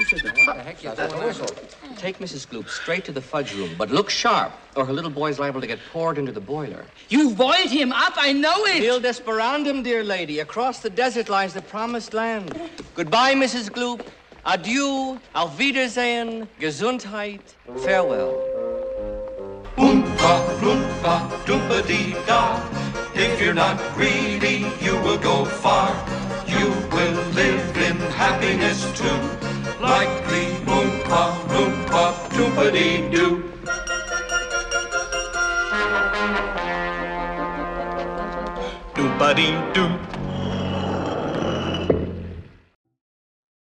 What the heck you doing? Take Mrs. Gloop straight to the fudge room, but look sharp, or her little boy's liable to get poured into the boiler. You've boiled him up, I know it. Il desperandum, dear lady. Across the desert lies the promised land. Goodbye, Mrs. Gloop. Adieu, auf Wiedersehen, Gesundheit, farewell. Oompa, loompa, doompa-dee-da. If you're not greedy, you will go far. You will live in happiness too, like the Oompa, loompa, doompa-dee-doo. Doompa-dee-doo.